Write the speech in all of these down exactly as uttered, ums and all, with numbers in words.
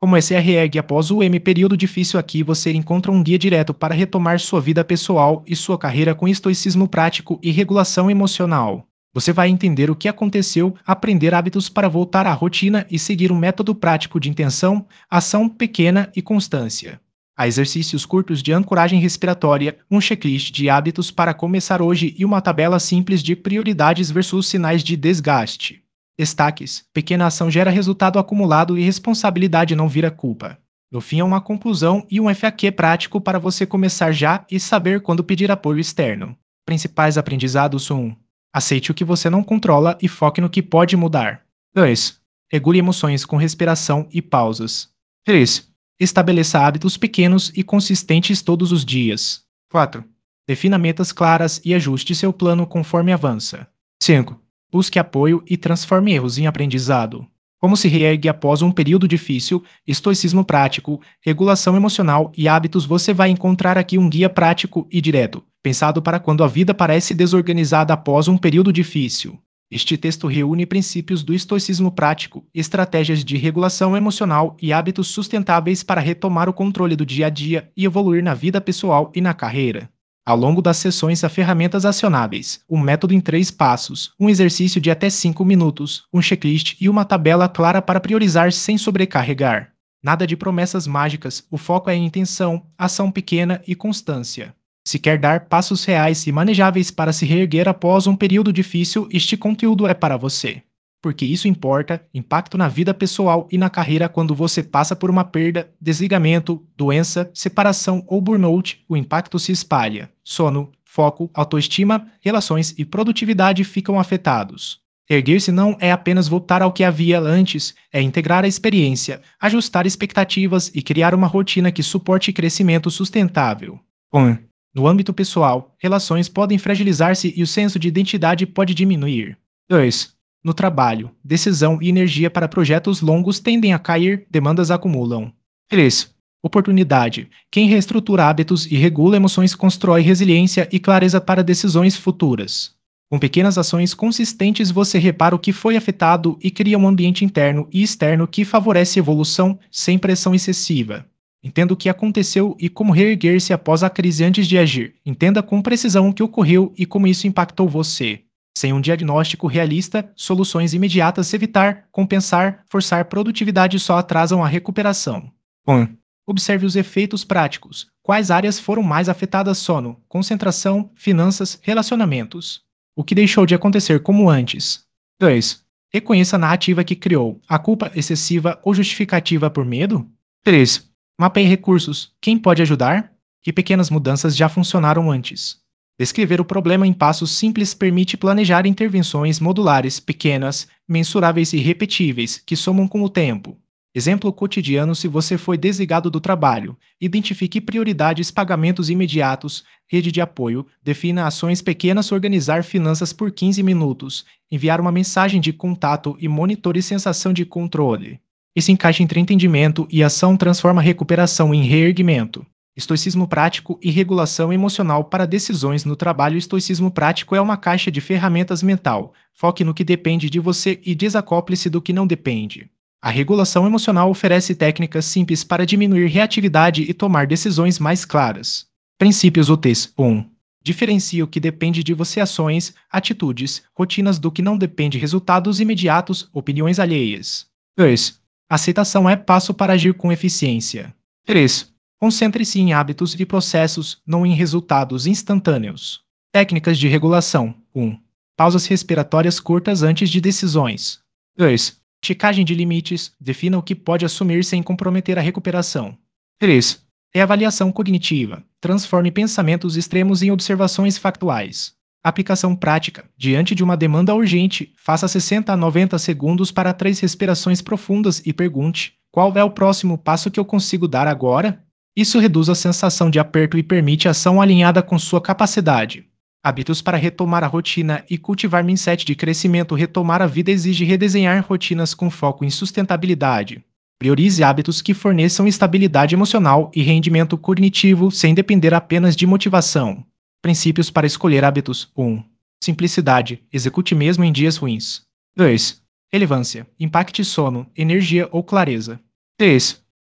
Como S R E G após o M período difícil aqui você encontra um guia direto para retomar sua vida pessoal e sua carreira com estoicismo prático e regulação emocional. Você vai entender o que aconteceu, aprender hábitos para voltar à rotina e seguir um método prático de intenção, ação pequena e constância. Há exercícios curtos de ancoragem respiratória, um checklist de hábitos para começar hoje e uma tabela simples de prioridades versus sinais de desgaste. Destaques: pequena ação gera resultado acumulado e responsabilidade não vira culpa. No fim, é uma conclusão e um F A Q prático para você começar já e saber quando pedir apoio externo. Principais aprendizados: um. Aceite o que você não controla e foque no que pode mudar. dois. Regule emoções com respiração e pausas. três. Estabeleça hábitos pequenos e consistentes todos os dias. quatro. Defina metas claras e ajuste seu plano conforme avança. cinco. Busque apoio e transforme erros em aprendizado. Como se reergue após um período difícil, estoicismo prático, regulação emocional e hábitos. Você vai encontrar aqui um guia prático e direto, pensado para quando a vida parece desorganizada após um período difícil. Este texto reúne princípios do estoicismo prático, estratégias de regulação emocional e hábitos sustentáveis para retomar o controle do dia a dia e evoluir na vida pessoal e na carreira. Ao longo das sessões, há ferramentas acionáveis, um método em três passos, um exercício de até cinco minutos, um checklist e uma tabela clara para priorizar sem sobrecarregar. Nada de promessas mágicas, o foco é em intenção, ação pequena e constância. Se quer dar passos reais e manejáveis para se reerguer após um período difícil, este conteúdo é para você. Porque isso importa, impacto na vida pessoal e na carreira. Quando você passa por uma perda, desligamento, doença, separação ou burnout, o impacto se espalha. Sono, foco, autoestima, relações e produtividade ficam afetados. Erguer-se não é apenas voltar ao que havia antes, é integrar a experiência, ajustar expectativas e criar uma rotina que suporte crescimento sustentável. um. No âmbito pessoal, relações podem fragilizar-se e o senso de identidade pode diminuir. dois. No trabalho, decisão e energia para projetos longos tendem a cair, demandas acumulam. três. Oportunidade. Quem reestrutura hábitos e regula emoções constrói resiliência e clareza para decisões futuras. Com pequenas ações consistentes você repara o que foi afetado e cria um ambiente interno e externo que favorece evolução sem pressão excessiva. Entenda o que aconteceu e como reerguer-se após a crise antes de agir. Entenda com precisão o que ocorreu e como isso impactou você. Sem um diagnóstico realista, soluções imediatas evitar, compensar, forçar produtividade só atrasam a recuperação. um. Observe os efeitos práticos. Quais áreas foram mais afetadas? Sono, concentração, finanças, relacionamentos. O que deixou de acontecer como antes? dois. Reconheça a narrativa que criou. A culpa excessiva ou justificativa por medo? três. Mapeie recursos. Quem pode ajudar? Que pequenas mudanças já funcionaram antes? Descrever o problema em passos simples permite planejar intervenções modulares, pequenas, mensuráveis e repetíveis, que somam com o tempo. Exemplo cotidiano: se você foi desligado do trabalho, identifique prioridades, pagamentos imediatos, rede de apoio, defina ações pequenas, organizar finanças por quinze minutos, enviar uma mensagem de contato e monitore sensação de controle. Esse encaixe entre entendimento e ação transforma a recuperação em reerguimento. Estoicismo prático e regulação emocional para decisões no trabalho. Estoicismo prático é uma caixa de ferramentas mental. Foque no que depende de você e desacople-se do que não depende. A regulação emocional oferece técnicas simples para diminuir reatividade e tomar decisões mais claras. Princípios úteis. um. Diferencie o que depende de você: ações, atitudes, rotinas do que não depende, resultados imediatos, opiniões alheias. dois. Aceitação é passo para agir com eficiência. três. Concentre-se em hábitos e processos, não em resultados instantâneos. Técnicas de regulação. um. Pausas respiratórias curtas antes de decisões. dois. Checagem de limites. Defina o que pode assumir sem comprometer a recuperação. três. Reavaliação cognitiva. Transforme pensamentos extremos em observações factuais. Aplicação prática. Diante de uma demanda urgente, faça sessenta a noventa segundos para três respirações profundas e pergunte: qual é o próximo passo que eu consigo dar agora? Isso reduz a sensação de aperto e permite ação alinhada com sua capacidade. Hábitos para retomar a rotina e cultivar mindset de crescimento. Retomar a vida exige redesenhar rotinas com foco em sustentabilidade. Priorize hábitos que forneçam estabilidade emocional e rendimento cognitivo sem depender apenas de motivação. Princípios para escolher hábitos. um. Simplicidade. Execute mesmo em dias ruins. dois. Relevância. Impacte sono, energia ou clareza. três.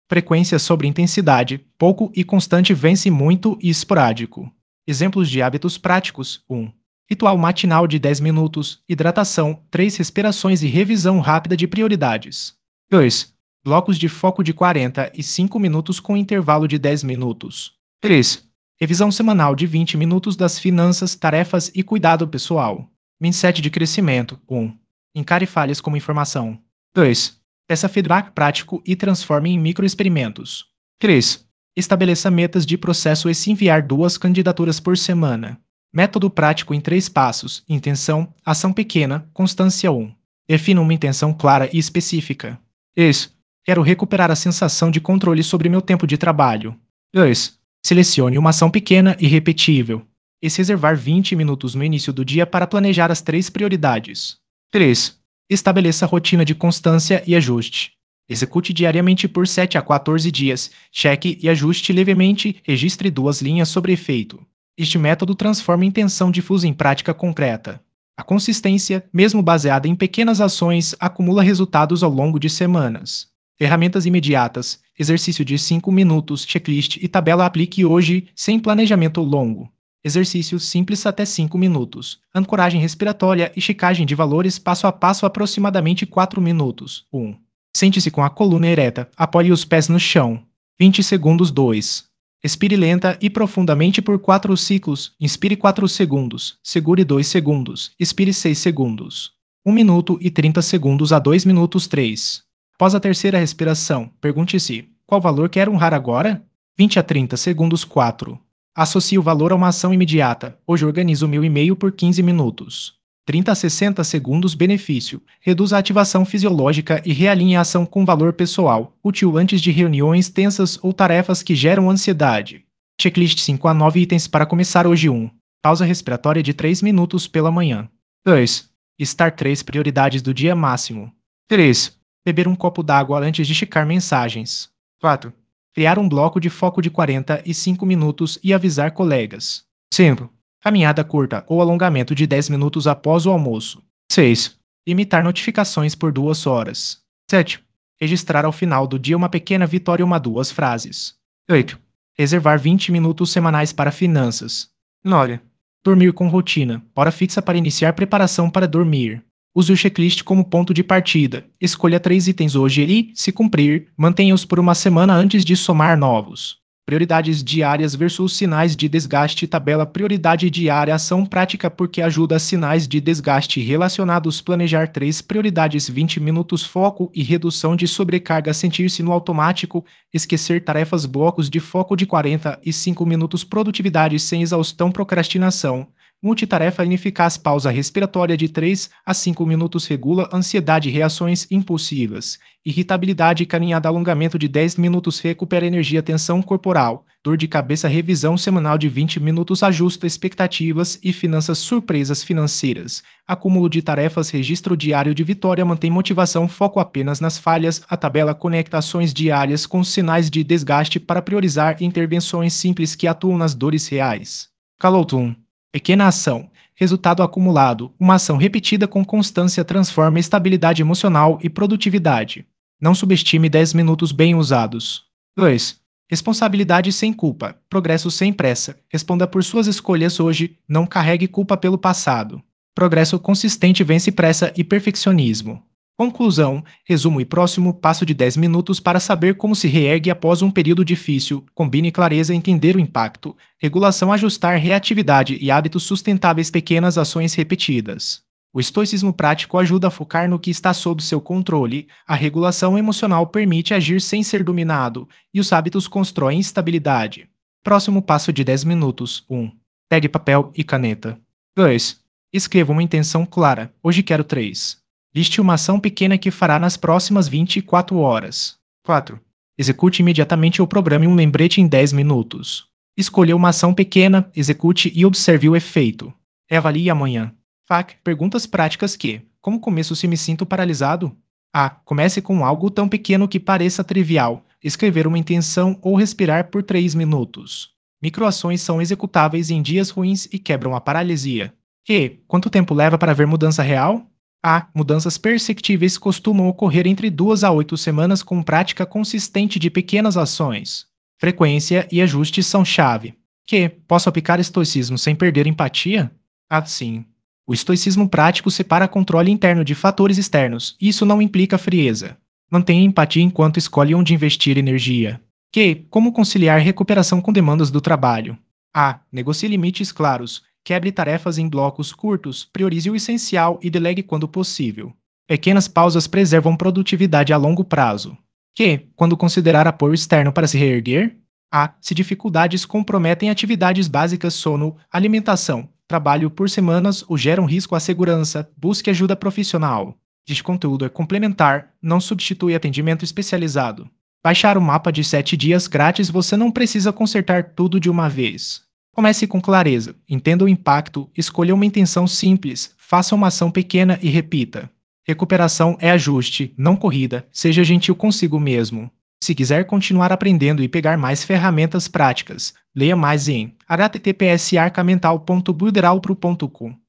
Frequência sobre intensidade, pouco e constante vence muito e esporádico. Exemplos de hábitos práticos: um. Ritual matinal de dez minutos, hidratação, três respirações e revisão rápida de prioridades. dois. Blocos de foco de quarenta e cinco minutos com intervalo de dez minutos. três. Revisão semanal de vinte minutos das finanças, tarefas e cuidado pessoal. Mindset de crescimento. um. Encare falhas como informação. dois. Peça feedback prático e transforme em microexperimentos. três. Estabeleça metas de processo e se enviar duas candidaturas por semana. Método prático em três passos: intenção, ação pequena, constância. um. Defina uma intenção clara e específica. três. Quero recuperar a sensação de controle sobre meu tempo de trabalho. dois. Selecione uma ação pequena e repetível. E se reservar vinte minutos no início do dia para planejar as três prioridades. três. Estabeleça rotina de constância e ajuste. Execute diariamente por sete a quatorze dias, cheque e ajuste levemente, registre duas linhas sobre efeito. Este método transforma intenção difusa em prática concreta. A consistência, mesmo baseada em pequenas ações, acumula resultados ao longo de semanas. Ferramentas imediatas, exercício de cinco minutos, checklist e tabela aplique hoje, sem planejamento longo. Exercício simples até cinco minutos. Ancoragem respiratória e checagem de valores passo a passo aproximadamente quatro minutos. um. Sente-se com a coluna ereta, apoie os pés no chão. vinte segundos. dois. Expire lenta e profundamente por quatro ciclos. Inspire quatro segundos. Segure dois segundos. Expire seis segundos. um minuto e trinta segundos a dois minutos. três. Após a terceira respiração, pergunte-se: qual valor quero honrar agora? vinte a trinta segundos. quatro. Associe o valor a uma ação imediata. Hoje organizo meu e-mail por quinze minutos. trinta a sessenta segundos. Benefício: reduz a ativação fisiológica e realinhe a ação com valor pessoal, útil antes de reuniões tensas ou tarefas que geram ansiedade. Checklist cinco a nove itens para começar hoje. um. Pausa respiratória de três minutos pela manhã. dois. Listar três prioridades do dia máximo. três. Beber um copo d'água antes de checar mensagens. quatro. Criar um bloco de foco de quarenta e cinco minutos e avisar colegas. cinco. Caminhada curta ou alongamento de dez minutos após o almoço. seis. Limitar notificações por duas horas. sete. Registrar ao final do dia uma pequena vitória, uma duas frases. oito. Reservar vinte minutos semanais para finanças. nove. Dormir com rotina. Hora fixa para iniciar preparação para dormir. Use o checklist como ponto de partida. Escolha três itens hoje e, se cumprir, mantenha-os por uma semana antes de somar novos. Prioridades diárias versus sinais de desgaste. Tabela prioridade diária. Ação prática porque ajuda a sinais de desgaste relacionados. Planejar três prioridades. vinte minutos foco e redução de sobrecarga. Sentir-se no automático. Esquecer tarefas. Blocos de foco de quarenta e cinco minutos. Produtividade sem exaustão. Procrastinação. Multitarefa ineficaz. Pausa respiratória de três a cinco minutos. Regula ansiedade. Reações impulsivas. Irritabilidade. Caminhada. Alongamento de dez minutos. Recupera energia. Tensão corporal. Dor de cabeça. Revisão semanal de vinte minutos. Ajusta expectativas e finanças. Surpresas financeiras. Acúmulo de tarefas. Registro diário de vitória. Mantém motivação. Foco apenas nas falhas. A tabela conecta ações diárias com sinais de desgaste para priorizar intervenções simples que atuam nas dores reais. Calotum. Pequena ação. Resultado acumulado. Uma ação repetida com constância transforma estabilidade emocional e produtividade. Não subestime dez minutos bem usados. dois. Responsabilidade sem culpa. Progresso sem pressa. Responda por suas escolhas hoje. Não carregue culpa pelo passado. Progresso consistente vence pressa e perfeccionismo. Conclusão, resumo e próximo passo de dez minutos para saber como se reergue após um período difícil. Combine clareza, entender o impacto, regulação, ajustar reatividade e hábitos sustentáveis, pequenas ações repetidas. O estoicismo prático ajuda a focar no que está sob seu controle, a regulação emocional permite agir sem ser dominado, e os hábitos constroem estabilidade. Próximo passo de dez minutos. um. Pegue papel e caneta. dois. Escreva uma intenção clara. Hoje quero três. Liste uma ação pequena que fará nas próximas vinte e quatro horas. quatro. Execute imediatamente ou programe um lembrete em dez minutos. Escolha uma ação pequena, execute e observe o efeito. Reavalie amanhã. F A Q. Perguntas práticas que, como começo se me sinto paralisado? A. Comece com algo tão pequeno que pareça trivial. Escrever uma intenção ou respirar por três minutos. Microações são executáveis em dias ruins e quebram a paralisia. E. Quanto tempo leva para ver mudança real? A. Mudanças perceptíveis costumam ocorrer entre duas a oito semanas com prática consistente de pequenas ações. Frequência e ajustes são chave. Q. Posso aplicar estoicismo sem perder empatia? A. Sim. O estoicismo prático separa controle interno de fatores externos, e isso não implica frieza. Mantenha empatia enquanto escolhe onde investir energia. Q. Como conciliar recuperação com demandas do trabalho? A. Negocie limites claros. Quebre tarefas em blocos curtos, priorize o essencial e delegue quando possível. Pequenas pausas preservam produtividade a longo prazo. Q. Quando considerar apoio externo para se reerguer? A. Se dificuldades comprometem atividades básicas, sono, alimentação, trabalho por semanas ou geram risco à segurança, busque ajuda profissional. Este conteúdo é complementar, não substitui atendimento especializado. Baixar o mapa de sete dias grátis, você não precisa consertar tudo de uma vez. Comece com clareza, entenda o impacto, escolha uma intenção simples, faça uma ação pequena e repita. Recuperação é ajuste, não corrida, seja gentil consigo mesmo. Se quiser continuar aprendendo e pegar mais ferramentas práticas, leia mais em h t t p s arcamental ponto builderalpro ponto com.